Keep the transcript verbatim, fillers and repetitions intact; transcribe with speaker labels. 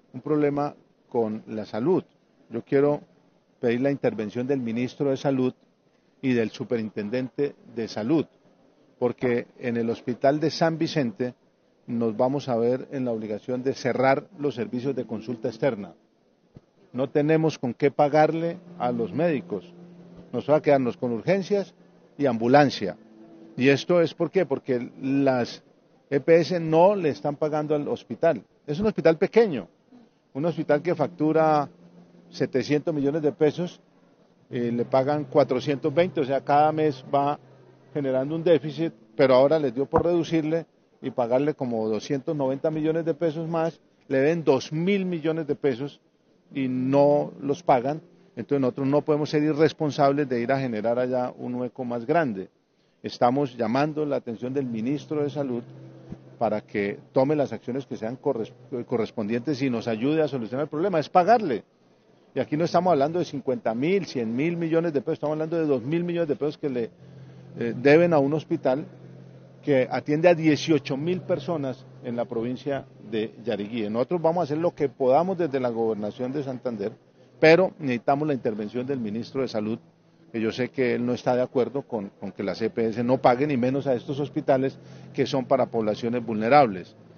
Speaker 1: un problema con la salud. Yo quiero pedir la intervención del ministro de Salud y del superintendente de Salud, porque en el hospital de San Vicente nos vamos a ver en la obligación de cerrar los servicios de consulta externa. No tenemos con qué pagarle a los médicos. Nos va a quedarnos con urgencias y ambulancia. ¿Y esto es por qué? Porque las E P S no le están pagando al hospital. Es un hospital pequeño, un hospital que factura setecientos millones de pesos, eh, le pagan cuatrocientos veinte, o sea, cada mes va generando un déficit, pero ahora les dio por reducirle y pagarle como doscientos noventa millones de pesos más, le deben dos mil millones de pesos y no los pagan. Entonces nosotros no podemos ser irresponsables de ir a generar allá un hueco más grande. Estamos llamando la atención del ministro de Salud para que tome las acciones que sean correspondientes y nos ayude a solucionar el problema. Es pagarle. Y aquí no estamos hablando de cincuenta mil, cien mil millones de pesos, estamos hablando de dos mil millones de pesos que le eh, deben a un hospital que atiende a dieciocho mil personas en la provincia de Yariguí. Nosotros vamos a hacer lo que podamos desde la gobernación de Santander, pero necesitamos la intervención del ministro de Salud, que yo sé que él no está de acuerdo con, con que las E P S no paguen, y menos a estos hospitales que son para poblaciones vulnerables.